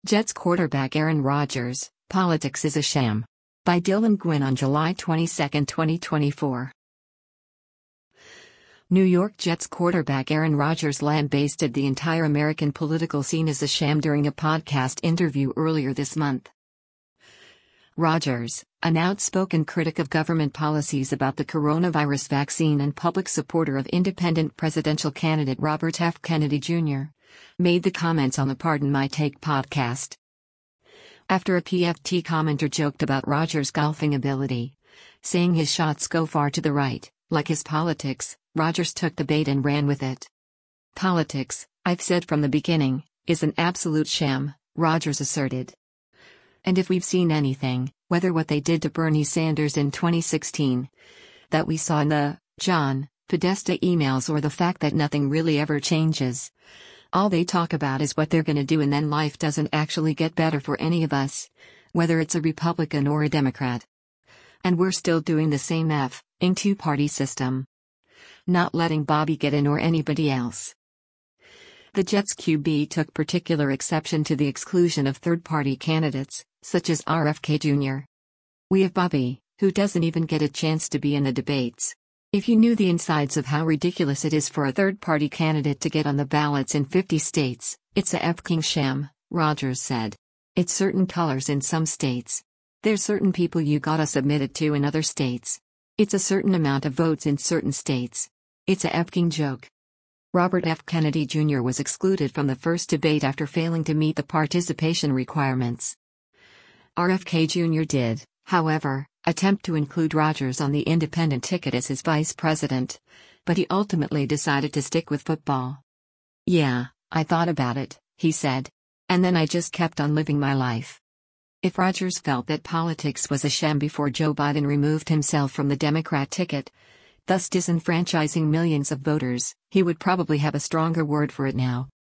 Jets quarterback Aaron Rodgers, Politics is a Sham. By Dylan Gwynn on July 22, 2024. New York Jets quarterback Aaron Rodgers lambasted the entire American political scene as a sham during a podcast interview earlier this month. Rodgers, an outspoken critic of government policies about the coronavirus vaccine and public supporter of independent presidential candidate Robert F. Kennedy Jr., made the comments on the Pardon My Take podcast. After a PFT commenter joked about Rodgers' golfing ability, saying his shots go far to the right, like his politics, Rodgers took the bait and ran with it. Politics, I've said from the beginning, is an absolute sham, Rodgers asserted. And if we've seen anything, whether what they did to Bernie Sanders in 2016, that we saw in the John Podesta emails, or the fact that nothing really ever changes, all they talk about is what they're going to do, and then life doesn't actually get better for any of us, whether it's a Republican or a Democrat. And we're still doing the same f***ing two-party system. Not letting Bobby get in or anybody else. The Jets QB took particular exception to the exclusion of third-party candidates, such as RFK Jr. We have Bobby, who doesn't even get a chance to be in the debates. If you knew the insides of how ridiculous it is for a third-party candidate to get on the ballots in 50 states, it's a f***ing sham, Rodgers said. It's certain colors in some states. There's certain people you gotta submit it to in other states. It's a certain amount of votes in certain states. It's a f***ing joke. Robert F. Kennedy Jr. was excluded from the first debate after failing to meet the participation requirements. RFK Jr. did, however, attempt to include Rodgers on the independent ticket as his vice president, but he ultimately decided to stick with football. "Yeah, I thought about it," he said. "And then I just kept on living my life." If Rodgers felt that politics was a sham before Joe Biden removed himself from the Democrat ticket, thus disenfranchising millions of voters, he would probably have a stronger word for it now.